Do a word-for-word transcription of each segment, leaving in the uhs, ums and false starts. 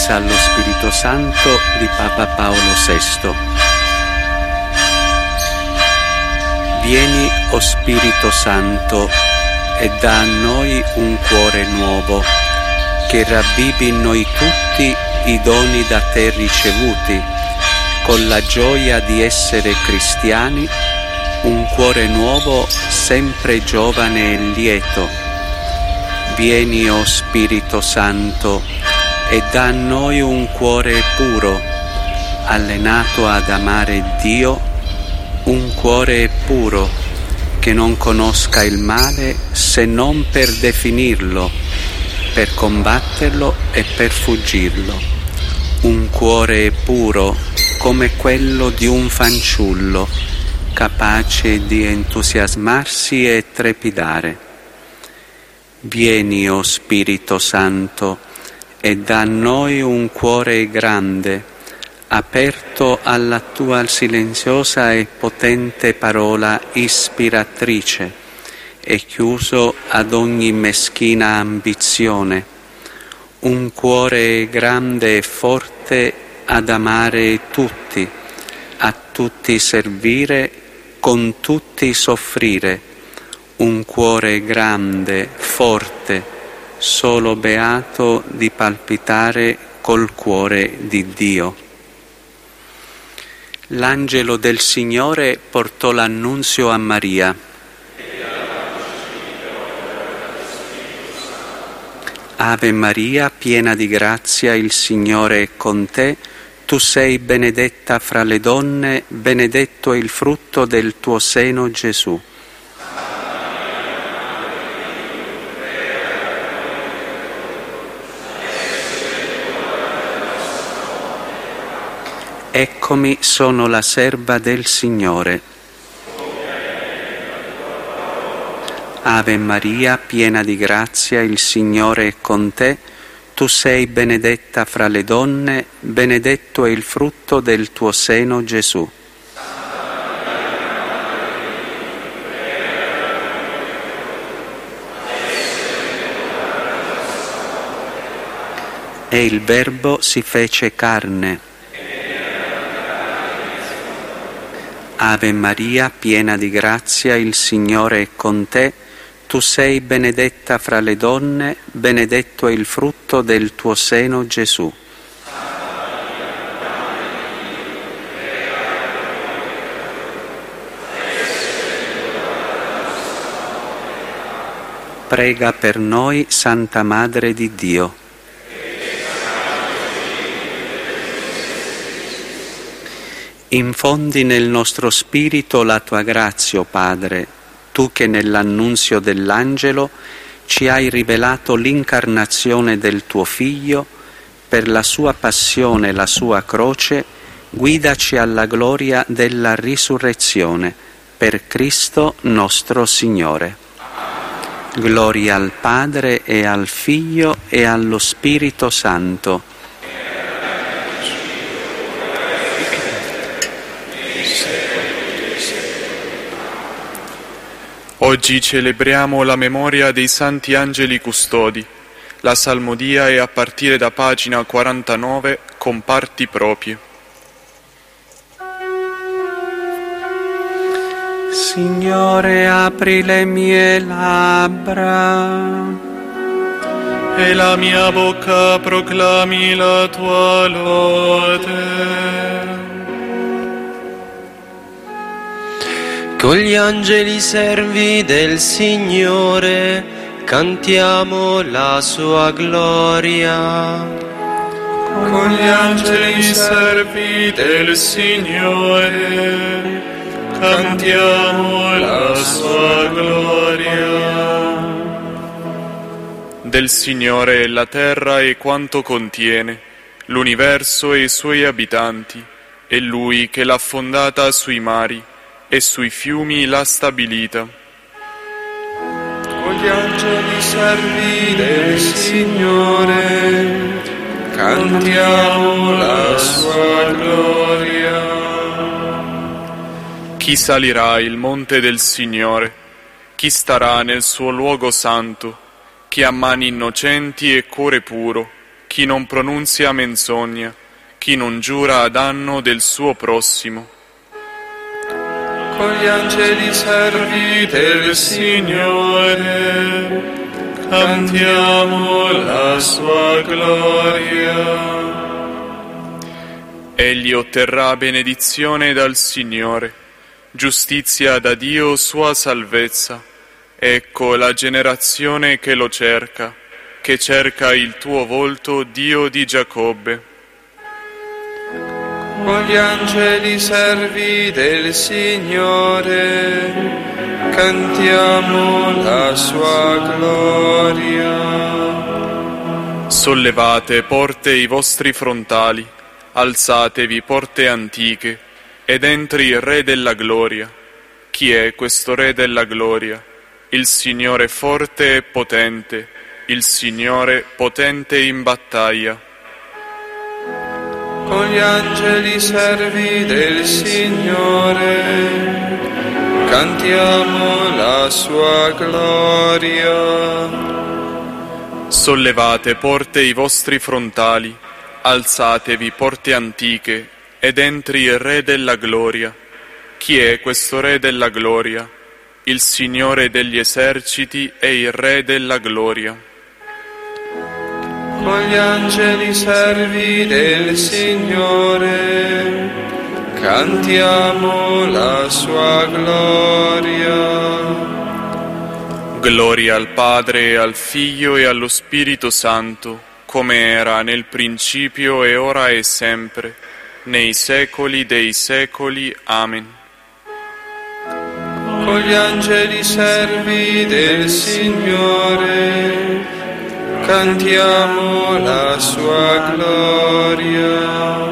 messa allo Spirito Santo di Papa Paolo sesto. Vieni, o Spirito Santo, e dà a noi un cuore nuovo, che ravvivi in noi tutti i doni da te ricevuti, con la gioia di essere cristiani, un cuore nuovo sempre giovane e lieto. Vieni, o Spirito Santo, e dà a noi un cuore puro, allenato ad amare Dio, un cuore puro che non conosca il male se non per definirlo, per combatterlo e per fuggirlo. Un cuore puro come quello di un fanciullo, capace di entusiasmarsi e trepidare. Vieni, o Spirito Santo, e dà a noi un cuore grande, aperto alla tua silenziosa e potente parola ispiratrice e chiuso ad ogni meschina ambizione, un cuore grande e forte ad amare tutti, a tutti servire, con tutti soffrire, un cuore grande, forte, solo beato di palpitare col cuore di Dio. L'angelo del Signore portò l'annunzio a Maria. Ave Maria, piena di grazia, il Signore è con te. Tu sei benedetta fra le donne, benedetto è il frutto del tuo seno, Gesù. Eccomi, sono la serva del Signore. Ave Maria, piena di grazia, il Signore è con te. Tu sei benedetta fra le donne, benedetto è il frutto del tuo seno, Gesù. E il Verbo si fece carne. Ave Maria, piena di grazia, il Signore è con te. Tu sei benedetta fra le donne, benedetto è il frutto del tuo seno, Gesù. Prega per noi, Santa Madre di Dio. Infondi nel nostro spirito la tua grazia, o Padre, tu che nell'annunzio dell'angelo ci hai rivelato l'incarnazione del tuo Figlio, per la sua passione e la sua croce, guidaci alla gloria della risurrezione, per Cristo nostro Signore. Gloria al Padre e al Figlio e allo Spirito Santo. Oggi celebriamo la memoria dei santi angeli custodi. La salmodia è a partire da pagina quarantanove con parti proprie. Signore, apri le mie labbra e la mia bocca proclami la tua lode. Con gli angeli servi del Signore cantiamo la sua gloria. Con gli angeli servi del Signore cantiamo la sua gloria. Del Signore è la terra e quanto contiene, l'universo e i suoi abitanti, è Lui che l'ha fondata sui mari e sui fiumi l'ha stabilita. Con gli angeli servi del Signore cantiamo la sua gloria. Chi salirà il monte del Signore? Chi starà nel suo luogo santo? Chi ha mani innocenti e cuore puro? Chi chi non pronunzia menzogna, chi non giura a danno del suo prossimo. Con gli angeli servi del Signore, cantiamo la sua gloria. Egli otterrà benedizione dal Signore, giustizia da Dio sua salvezza. Ecco la generazione che lo cerca, che cerca il tuo volto, Dio di Giacobbe. Con gli angeli servi del Signore, cantiamo la sua gloria. Sollevate porte i vostri frontali, alzatevi porte antiche, ed entri il Re della gloria. Chi è questo Re della gloria? Il Signore forte e potente, il Signore potente in battaglia. Con gli angeli servi del Signore, cantiamo la sua gloria. Sollevate porte i vostri frontali, alzatevi porte antiche, ed entri il Re della gloria. Chi è questo Re della gloria? Il Signore degli eserciti e il Re della gloria. Con gli angeli servi del Signore, cantiamo la sua gloria. Gloria al Padre, al Figlio e allo Spirito Santo, come era nel principio e ora e sempre, nei secoli dei secoli. Amen. Con gli angeli servi del Signore, cantiamo la sua gloria.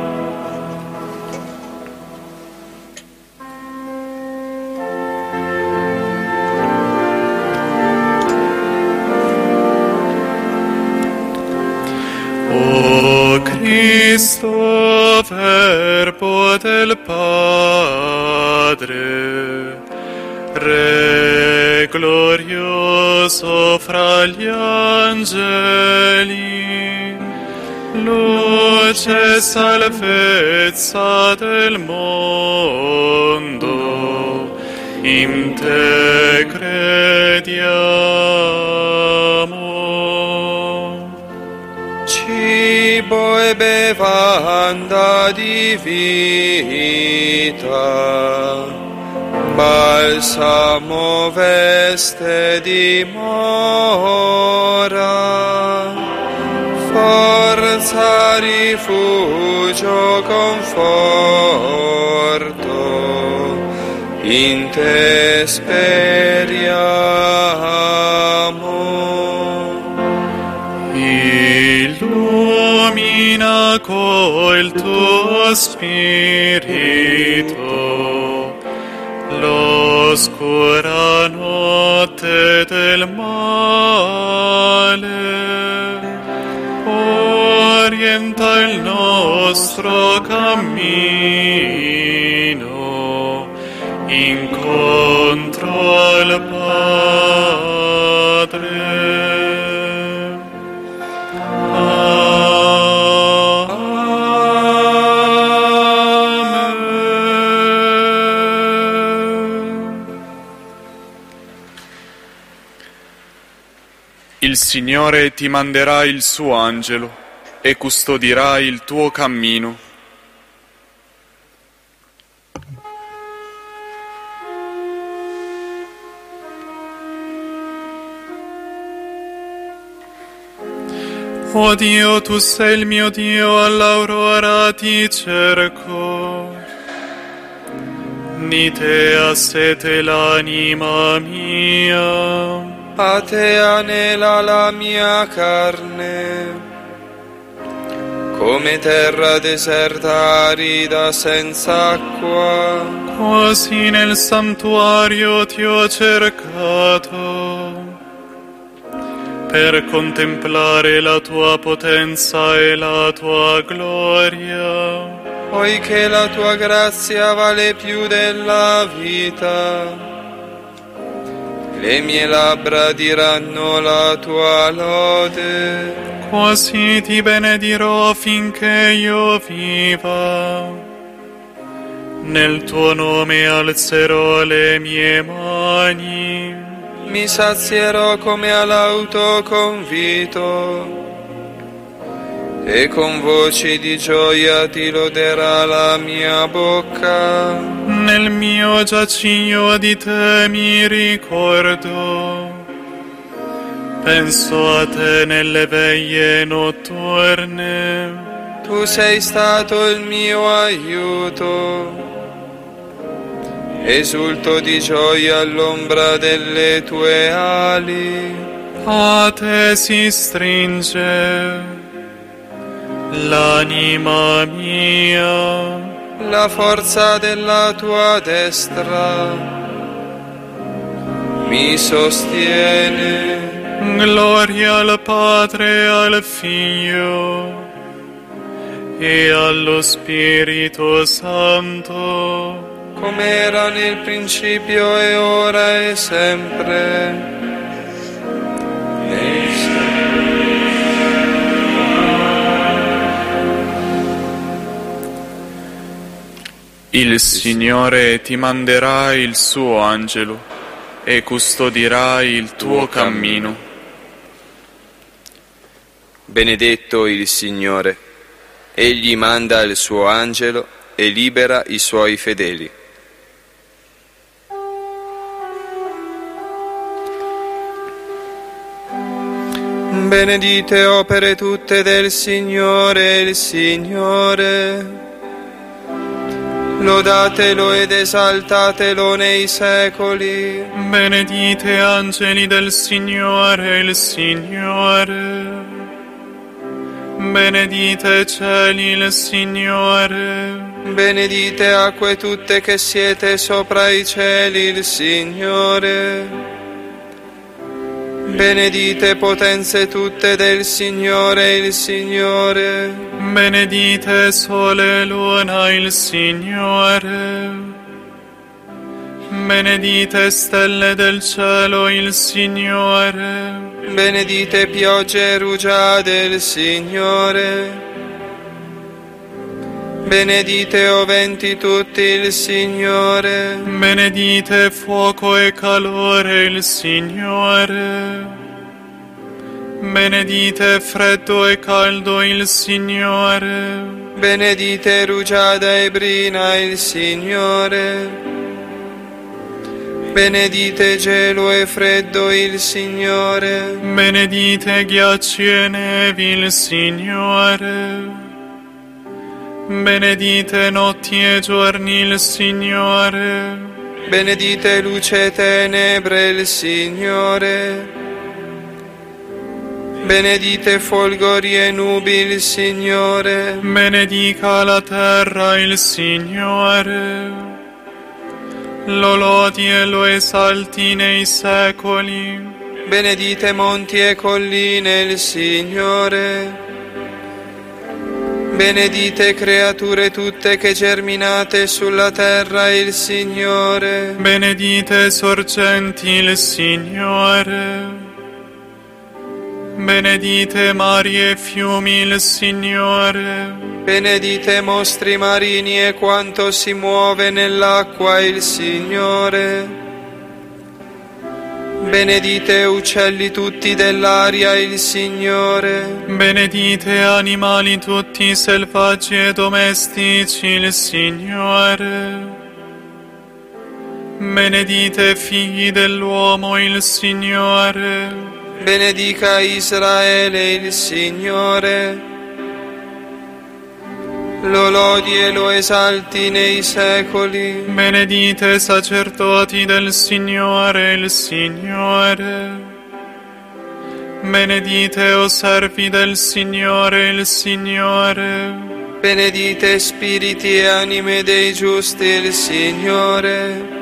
O Cristo, Verbo del Padre, Re glorioso fra gli angeli, luce e salvezza del mondo, in te crediamo. Cibo e bevanda di vita, balsamo veste dimora, forza, rifugio, conforto, in te speriamo. Illumina col tuo spirito l'oscura notte del male, orienta il nostro cammino incontro al Padre. Il Signore ti manderà il suo angelo e custodirà il tuo cammino. O Dio, tu sei il mio Dio, all'aurora ti cerco. Di te ha sete l'anima mia. A te anela la mia carne, come terra deserta arida senza acqua. Così nel santuario ti ho cercato, per contemplare la tua potenza e la tua gloria. Poiché la tua grazia vale più della vita, le mie labbra diranno la tua lode. Così ti benedirò finché io viva. Nel tuo nome alzerò le mie mani. Mi sazierò come all'autoconvito, e con voci di gioia ti loderà la mia bocca. Nel mio giaciglio di te mi ricordo, penso a te nelle veglie notturne. Tu sei stato il mio aiuto, esulto di gioia all'ombra delle tue ali. A te si stringe l'anima mia, la forza della tua destra mi sostiene. Gloria al Padre, al Figlio e allo Spirito Santo, come era nel principio e ora e sempre. E Il Signore ti manderà il suo angelo e custodirà il tuo cammino. benedetto il Signore, egli manda il suo angelo e libera i suoi fedeli. Benedite opere tutte del Signore, il Signore. Lodatelo ed esaltatelo nei secoli. Benedite angeli del Signore, il Signore. Benedite cieli, il Signore. Benedite acque tutte che siete sopra i cieli, il Signore. Benedite potenze tutte del Signore, il Signore. Benedite sole e luna, il Signore. Benedite stelle del cielo, il Signore. Benedite piogge e rugiade, il Signore. Benedite o venti tutti, il Signore. Benedite fuoco e calore, il Signore. Benedite freddo e caldo, il Signore. Benedite rugiada e brina, il Signore. Benedite gelo e freddo, il Signore. Benedite ghiacci e nevi, il Signore. Benedite notti e giorni, il Signore. Benedite luce e tenebre, il Signore. Benedite folgori e nubi, il Signore. Benedica la terra, il Signore. Lo lodi e lo esalti nei secoli. Benedite monti e colline, il Signore. Benedite creature tutte che germinate sulla terra, il Signore. Benedite sorgenti, il Signore. Benedite mari e fiumi, il Signore. Benedite mostri marini e quanto si muove nell'acqua, il Signore. Benedite uccelli tutti dell'aria, il Signore. Benedite animali tutti selvaggi e domestici, il Signore. Benedite figli dell'uomo, il Signore. Benedica Israele, il Signore. Lo lodi e lo esalti nei secoli. Benedite sacerdoti del Signore, il Signore. Benedite o servi del Signore, il Signore. Benedite spiriti e anime dei giusti, il Signore.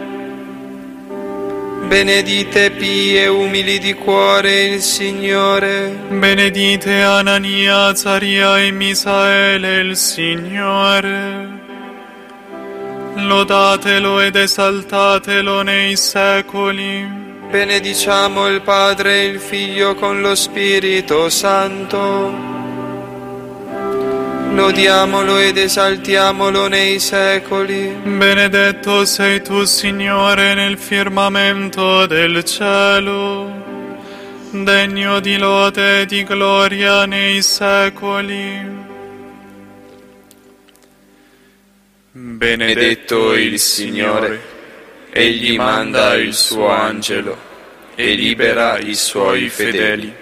Benedite pii e umili di cuore, il Signore. Benedite Anania, Azaria e Misaele, il Signore. Lodatelo ed esaltatelo nei secoli. Benediciamo il Padre e il Figlio con lo Spirito Santo. Lodiamolo ed esaltiamolo nei secoli. Benedetto sei tu, Signore, nel firmamento del cielo, degno di lode e di gloria nei secoli. Benedetto il Signore, egli manda il suo angelo e libera i suoi fedeli.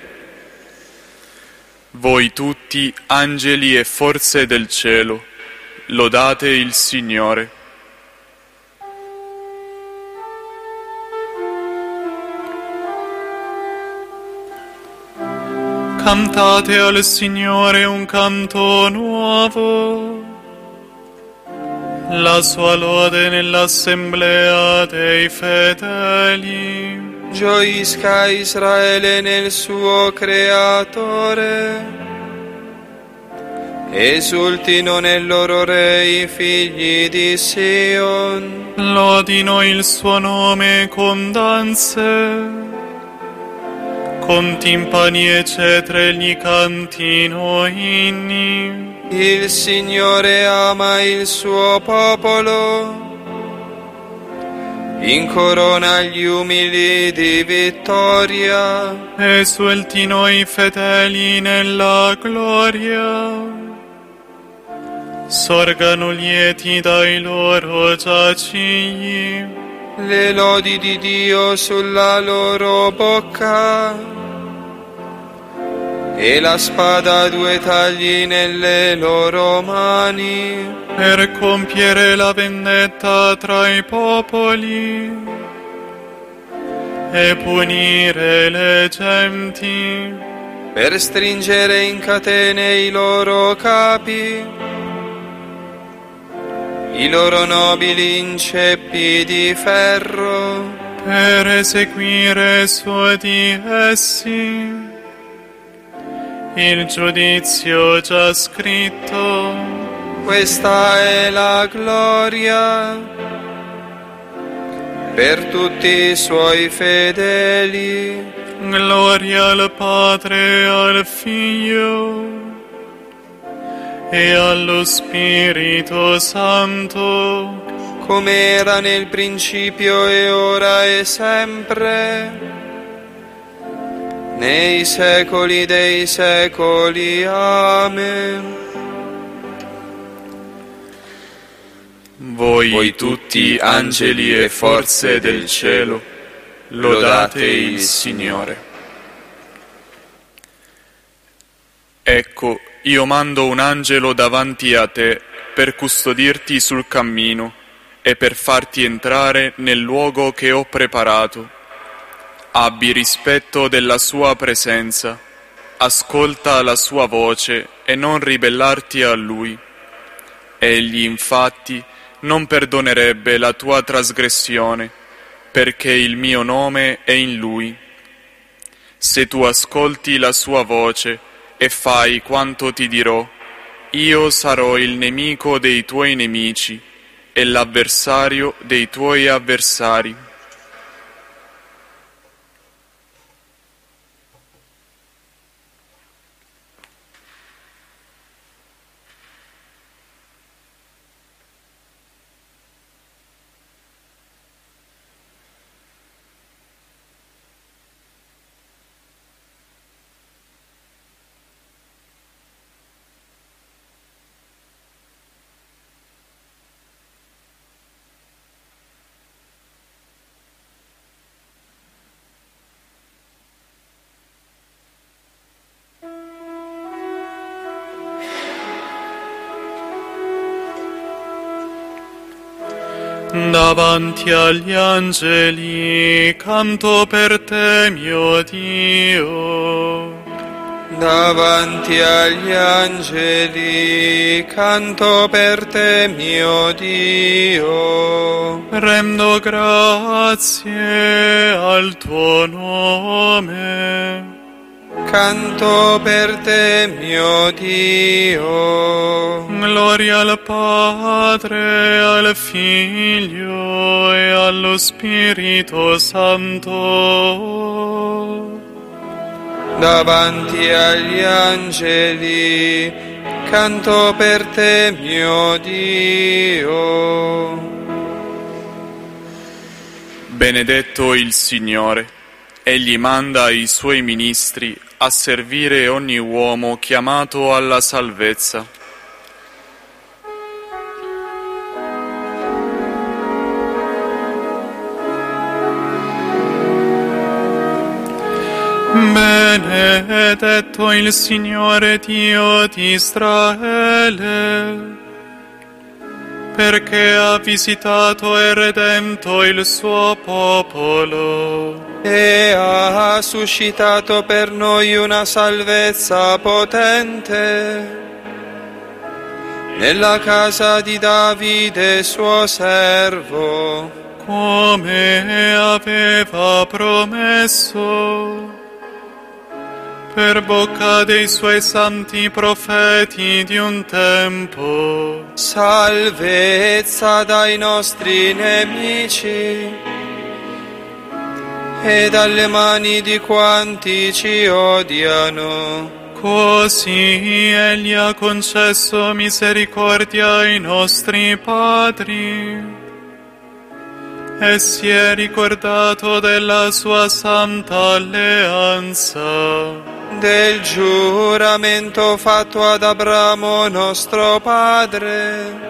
Voi tutti, angeli e forze del cielo, lodate il Signore. Cantate al Signore un canto nuovo, la sua lode nell'assemblea dei fedeli. Gioisca Israele nel suo Creatore, esultino nel loro Re i figli di Sion. Lodino il suo nome con danze, con timpani e cetre gli cantino inni. Il Signore ama il suo popolo, incorona gli umili di vittoria. Esultino i fedeli nella gloria, sorgano lieti dai loro giacigli. Le lodi di Dio sulla loro bocca e la spada a due tagli nelle loro mani, per compiere la vendetta tra i popoli e punire le genti, per stringere in catene i loro capi, i loro nobili in ceppi di ferro, per eseguire su di essi il giudizio già scritto. Questa è la gloria per tutti i suoi fedeli. Gloria al Padre, al Figlio e allo Spirito Santo, come era nel principio e ora e sempre, nei secoli dei secoli. Amen. Voi, Voi tutti, angeli e forze del cielo, lodate il Signore. Ecco, io mando un angelo davanti a te per custodirti sul cammino e per farti entrare nel luogo che ho preparato. Abbi rispetto della sua presenza, ascolta la sua voce e non ribellarti a lui. Egli, infatti, non perdonerebbe la tua trasgressione, perché il mio nome è in lui. Se tu ascolti la sua voce e fai quanto ti dirò, io sarò il nemico dei tuoi nemici e l'avversario dei tuoi avversari. Davanti agli angeli canto per te, mio Dio. Davanti agli angeli canto per te, mio Dio. Rendo grazie al tuo nome. Canto per te, mio Dio. Gloria al Padre, al Figlio e allo Spirito Santo. Davanti agli angeli, canto per te, mio Dio. Benedetto il Signore, Egli manda i Suoi ministri a servire ogni uomo chiamato alla salvezza. Benedetto il Signore Dio di Israele, perché ha visitato e redento il suo popolo e ha suscitato per noi una salvezza potente nella casa di Davide suo servo, come aveva promesso per bocca dei Suoi santi profeti di un tempo. Salvezza dai nostri nemici e dalle mani di quanti ci odiano. Così Egli ha concesso misericordia ai nostri padri e si è ricordato della Sua santa alleanza, del giuramento fatto ad Abramo nostro padre,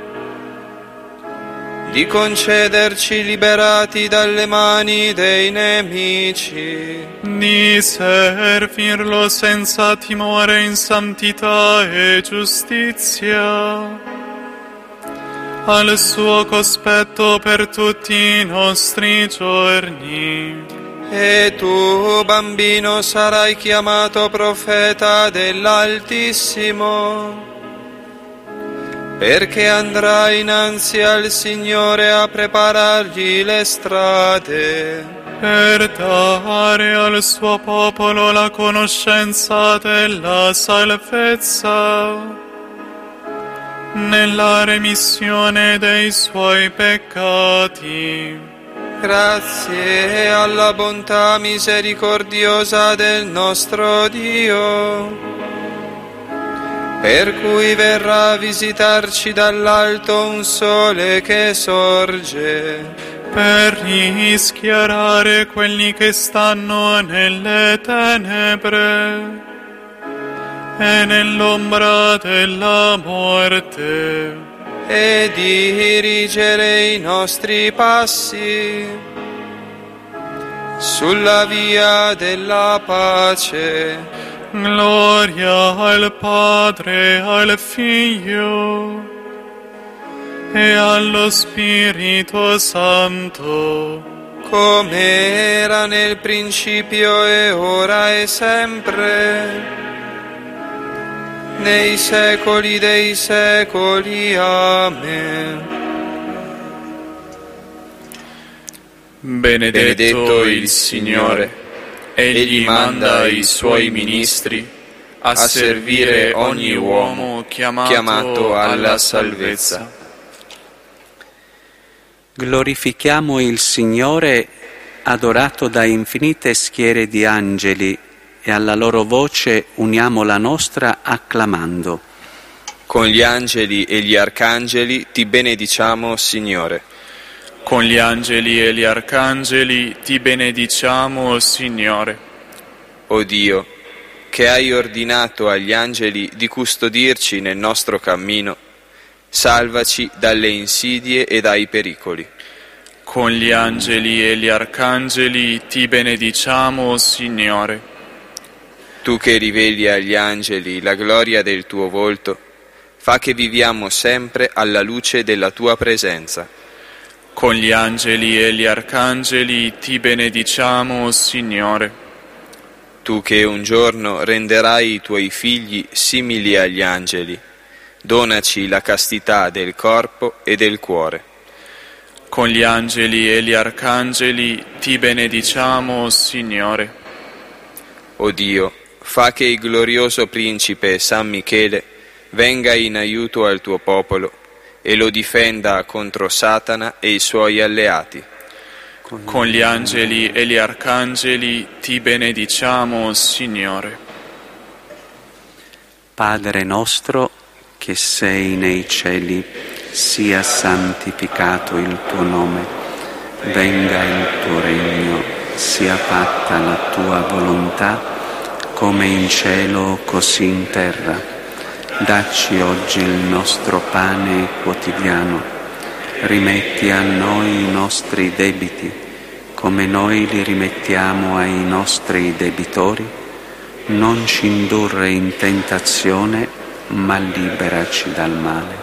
di concederci liberati dalle mani dei nemici, di servirlo senza timore in santità e giustizia, al suo cospetto per tutti i nostri giorni. E tu, bambino, sarai chiamato profeta dell'Altissimo, perché andrai innanzi al Signore a preparargli le strade, per dare al suo popolo la conoscenza della salvezza, nella remissione dei suoi peccati. Grazie alla bontà misericordiosa del nostro Dio, per cui verrà a visitarci dall'alto un sole che sorge, per rischiarare quelli che stanno nelle tenebre e nell'ombra della morte, e dirigere i nostri passi sulla via della pace. Gloria al Padre, al Figlio e allo Spirito Santo, come era nel principio e ora e sempre, nei secoli dei secoli. Amen. Benedetto, Benedetto il Signore, Egli manda i Suoi ministri a servire ogni uomo chiamato, chiamato alla salvezza. Glorifichiamo il Signore, adorato da infinite schiere di angeli, e alla loro voce uniamo la nostra acclamando. Con gli angeli e gli arcangeli ti benediciamo, Signore. Con gli angeli e gli arcangeli ti benediciamo, Signore. O Dio, che hai ordinato agli angeli di custodirci nel nostro cammino, salvaci dalle insidie e dai pericoli. Con gli angeli e gli arcangeli ti benediciamo, Signore. Tu che riveli agli angeli la gloria del tuo volto, fa che viviamo sempre alla luce della tua presenza. Con gli angeli e gli arcangeli ti benediciamo, Signore. Tu che un giorno renderai i tuoi figli simili agli angeli, donaci la castità del corpo e del cuore. Con gli angeli e gli arcangeli ti benediciamo, Signore. O Dio, fa che il glorioso principe San Michele venga in aiuto al tuo popolo e lo difenda contro Satana e i suoi alleati. Con gli angeli e gli arcangeli ti benediciamo, Signore. Padre nostro che sei nei cieli, sia santificato il tuo nome, venga il tuo regno, sia fatta la tua volontà, come in cielo così in terra. Dacci oggi il nostro pane quotidiano, rimetti a noi i nostri debiti, come noi li rimettiamo ai nostri debitori, non ci indurre in tentazione, ma liberaci dal male.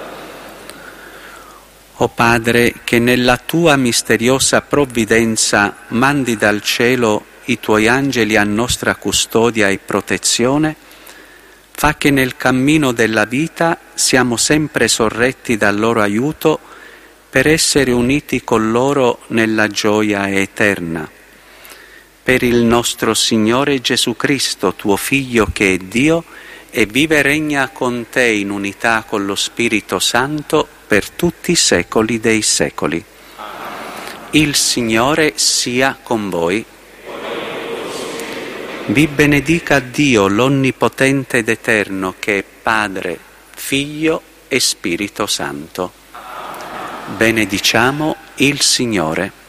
O Padre, che nella tua misteriosa provvidenza mandi dal cielo i tuoi angeli a nostra custodia e protezione, fa che nel cammino della vita siamo sempre sorretti dal loro aiuto per essere uniti con loro nella gioia eterna. Per il nostro Signore Gesù Cristo, tuo Figlio che è Dio, e vive e regna con te in unità con lo Spirito Santo per tutti i secoli dei secoli. Il Signore sia con voi. Vi benedica Dio l'Onnipotente ed Eterno, che è Padre, Figlio e Spirito Santo. Benediciamo il Signore.